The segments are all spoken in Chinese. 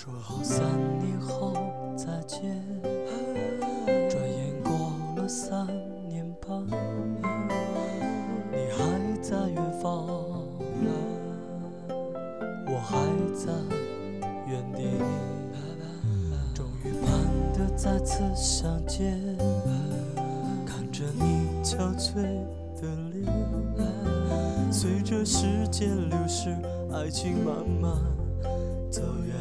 说好3年后再见，转眼过了3年半，你还在远方，我还在原地，终于盼得再次相见，看着你憔悴的脸，随着时间流逝，爱情慢慢走远，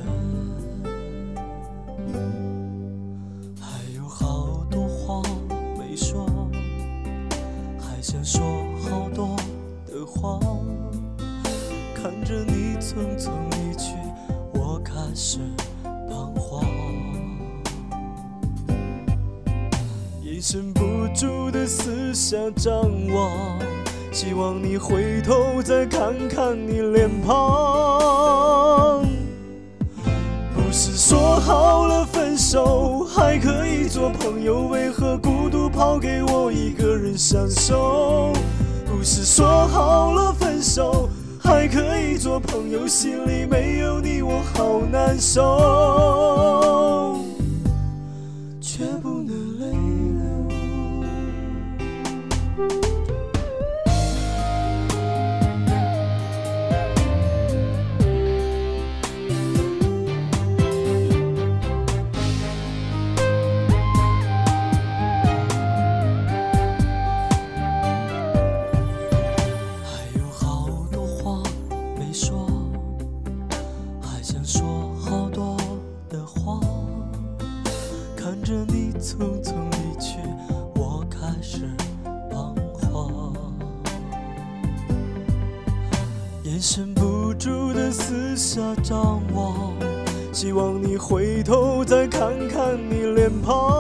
还有好多话没说，还想说好多的话，看着你匆匆离去，我开始彷徨，眼神不住的四下张望，希望你回头再看看你脸庞。不是说好了分手还可以做朋友，为何孤独抛给我一个人享受？不是说好了分手还可以做朋友，心里没有你我好难受，却不能泪流。看着你匆匆离去，我开始彷徨，眼神不住的四下张望，希望你回头再看看你脸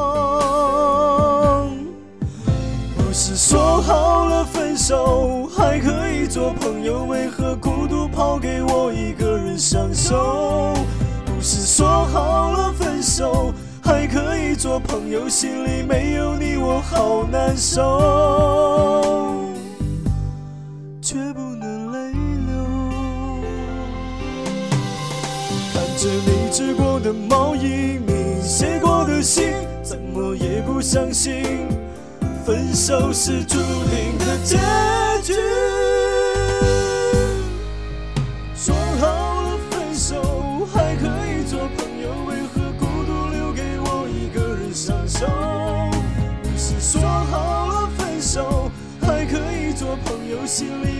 庞。不是说好了分手还可以做朋友，为何孤独抛给我一个人享受？不是说好了分手还可以做朋友，心里没有你我好难受，却不能泪流。看着你织过的毛衣，你写过的信，怎么也不相信分手是注定的结局。说好了分手还可以做朋友，为何孤独留给我一个人享受？不是说好了分手还可以做朋友，心里